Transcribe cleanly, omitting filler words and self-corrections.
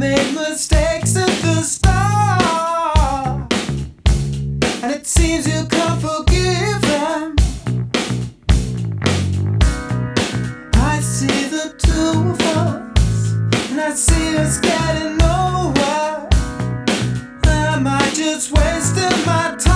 made mistakes at the start, and it seems you can't forgive them. I see the two of us, and I see us getting nowhere. Am I just wasting my time?